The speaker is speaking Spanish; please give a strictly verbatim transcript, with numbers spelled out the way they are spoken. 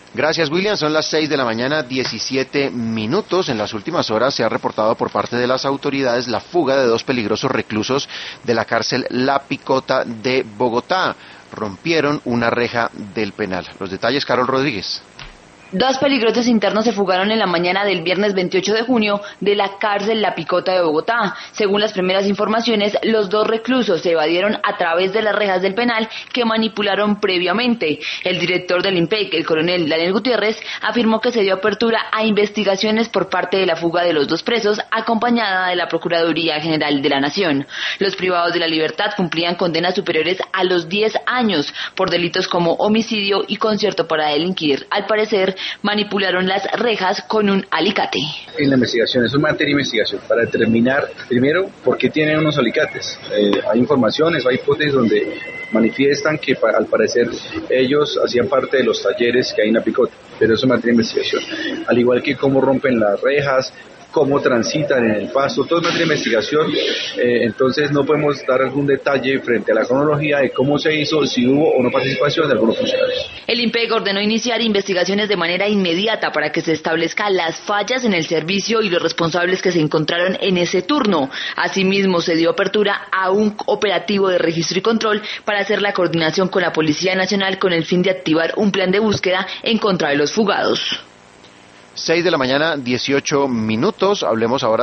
Gracias, William. Son las seis de la mañana, diecisiete minutos. En las últimas horas se ha reportado por parte de las autoridades la fuga de dos peligrosos reclusos de la cárcel La Picota de Bogotá. Rompieron una reja del penal. Los detalles, Carol Rodríguez. Dos peligrosos internos se fugaron en la mañana del viernes veintiocho de junio de la cárcel La Picota de Bogotá. Según las primeras informaciones, los dos reclusos se evadieron a través de las rejas del penal que manipularon previamente. El director del IMPEC, el coronel Daniel Gutiérrez, afirmó que se dio apertura a investigaciones por parte de la fuga de los dos presos, acompañada de la Procuraduría General de la Nación. Los privados de la libertad cumplían condenas superiores a los diez años por delitos como homicidio y concierto para delinquir. Al parecer, manipularon las rejas con un alicate. En la investigación, es una materia de investigación para determinar, primero, por qué tienen unos alicates. Eh, hay informaciones, hay hipótesis donde manifiestan que al parecer ellos hacían parte de los talleres que hay en La Picota, pero eso es materia de investigación. Al igual que cómo rompen las rejas, cómo transitan en el paso, todo es materia de investigación, eh, entonces no podemos dar algún detalle frente a la cronología de cómo se hizo, si hubo o no participación de algunos funcionarios. El IMPEC ordenó iniciar investigaciones de manera inmediata para que se establezcan las fallas en el servicio y los responsables que se encontraron en ese turno. Asimismo, se dio apertura a un operativo de registro y control para hacer la coordinación con la Policía Nacional con el fin de activar un plan de búsqueda en contra de los fugados. Seis de la mañana, dieciocho minutos. Hablemos ahora